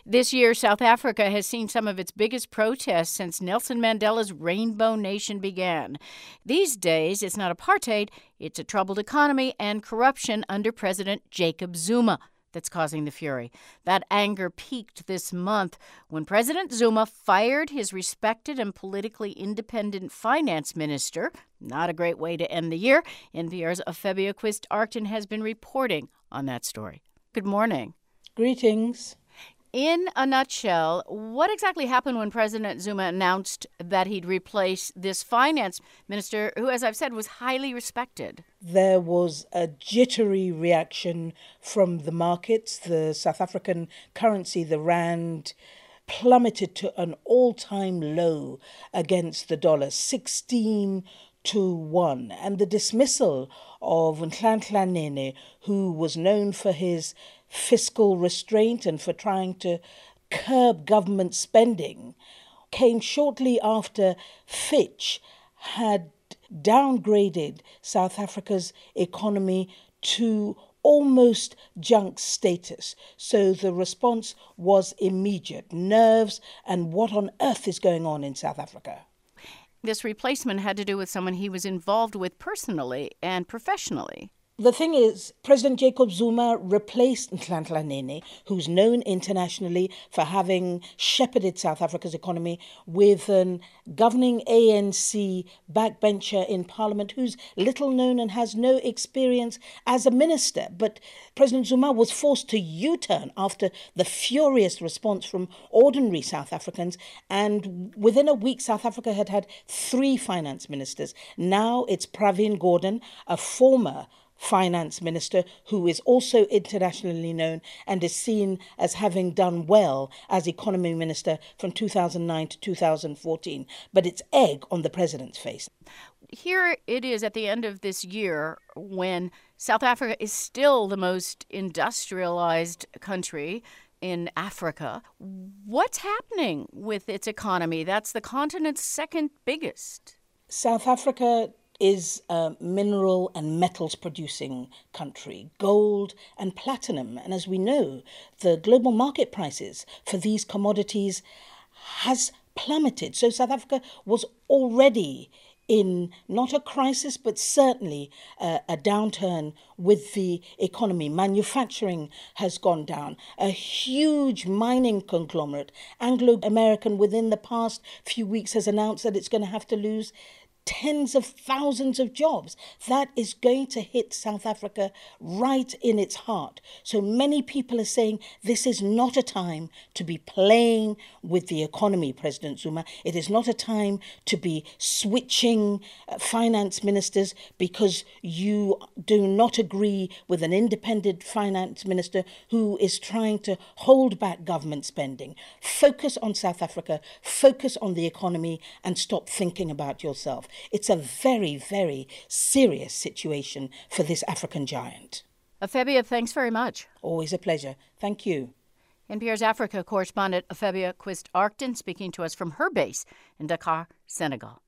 This year, South Africa has seen some of its biggest protests since Nelson Mandela's Rainbow Nation began. These days, it's not apartheid, it's a troubled economy and corruption under President Jacob Zuma that's causing the fury. That anger peaked this month when President Zuma fired his respected and politically independent finance minister. Not a great way to end the year. NPR's Afebia Quist-Arcton has been reporting on that story. Good morning. Greetings. In a nutshell, what exactly happened when President Zuma announced that he'd replace this finance minister who, as I've said, was highly respected? There was a jittery reaction from the markets. The South African currency, the rand, plummeted to an all-time low against the dollar, 16 to 1. And the dismissal of Nhlanhla Nene, who was known for his fiscal restraint and for trying to curb government spending, came shortly after Fitch had downgraded South Africa's economy to almost junk status. So the response was immediate. Nerves and what on earth is going on in South Africa? This replacement had to do with someone he was involved with personally and professionally. The thing is, President Jacob Zuma replaced Nhlanhla Nene, who's known internationally for having shepherded South Africa's economy, with an governing ANC backbencher in Parliament who's little known and has no experience as a minister. But President Zuma was forced to U-turn after the furious response from ordinary South Africans. And within a week, South Africa had had 3 finance ministers. Now it's Pravin Gordhan, a former finance minister who is also internationally known and is seen as having done well as economy minister from 2009 to 2014. But it's egg on the president's face. Here it is at the end of this year when South Africa is still the most industrialized country in Africa. What's happening with its economy? That's the continent's second biggest. South Africa is a mineral and metals producing country, gold and platinum. And as we know, the global market prices for these commodities has plummeted. So South Africa was already in not a crisis, but certainly a downturn with the economy. Manufacturing has gone down. A huge mining conglomerate, Anglo American, within the past few weeks has announced that it's going to have to lose tens of thousands of jobs. That is going to hit South Africa right in its heart. So many people are saying this is not a time to be playing with the economy, President Zuma. It is not a time to be switching finance ministers because you do not agree with an independent finance minister who is trying to hold back government spending. Focus on South Africa, focus on the economy, and stop thinking about yourself. It's a very, very serious situation for this African giant. Afebia, thanks very much. Always a pleasure. Thank you. NPR's Africa correspondent Afebia Quist-Arcton speaking to us from her base in Dakar, Senegal.